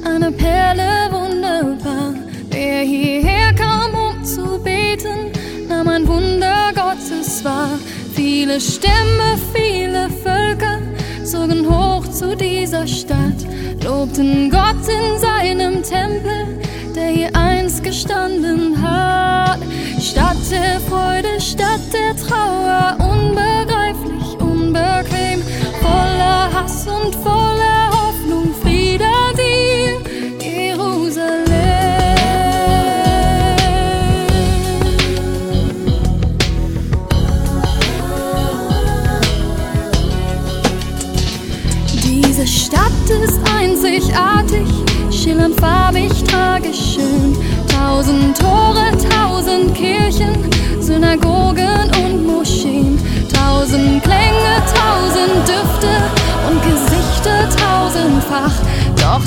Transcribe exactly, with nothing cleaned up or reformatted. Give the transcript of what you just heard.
eine Perle wunderbar. Wer hierher kam, um zu beten, nahm ein Wunder Gottes wahr. Viele Stämme, viele Völker zogen hoch zu dieser Stadt, lobten Gott in seinem Tempel, der hier einst gestanden hat. Stadt der Freude, Stadt der Trauer, unbegreiflich, unbequem, voller Hass und voller Hoffnung, Friede dir, Jerusalem. Diese Stadt ist einzigartig, schillernd, farbig, tragisch, schön. Tausend Tore, tausend Kirchen, Synagogen und Moscheen. Tausend Klänge, tausend Düfte und Gesichter tausendfach. Doch